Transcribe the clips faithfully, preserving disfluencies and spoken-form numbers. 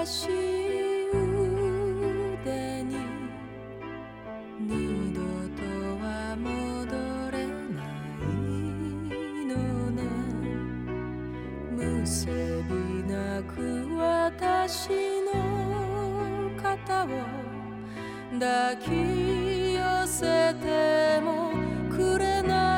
しい腕に二度とは戻れないのね。むせびなく私の肩を抱き寄せてもくれない。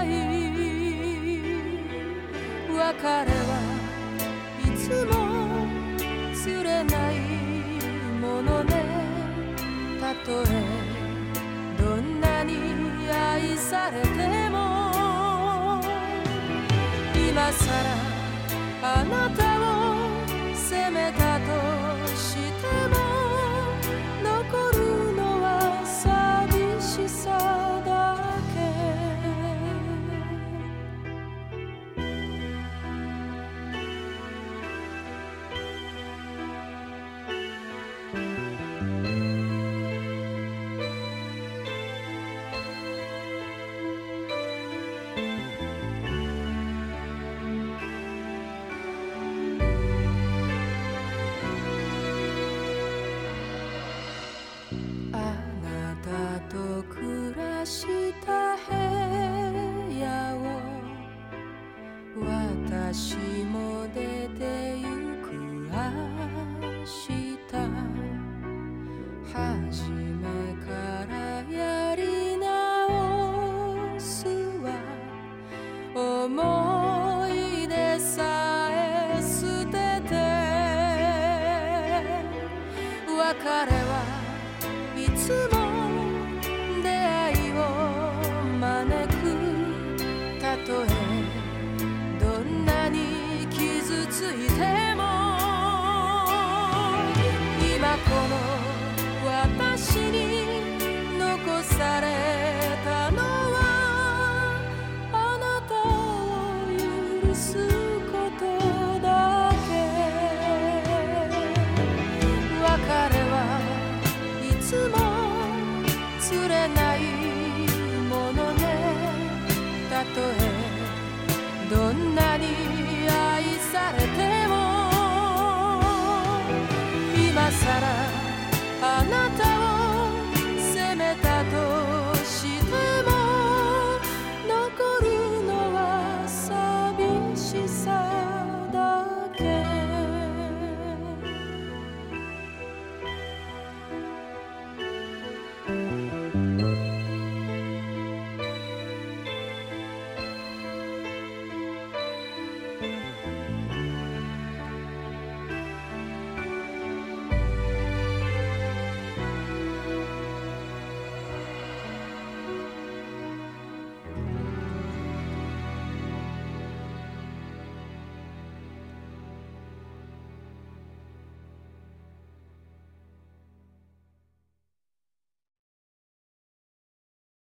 別れはいつも釣れないものね。たとえどんなに愛されても今さらあなたを責めたとしても残るのは寂しさだけ。暮らした部屋を私も出てゆく明日。初めからやり直すわ。思い出さえ捨てて別れはいつもたとえどんなに傷ついても今この私に残されたのはあなたを許すことだけ。別れはいつも釣れないものね。たとえどんな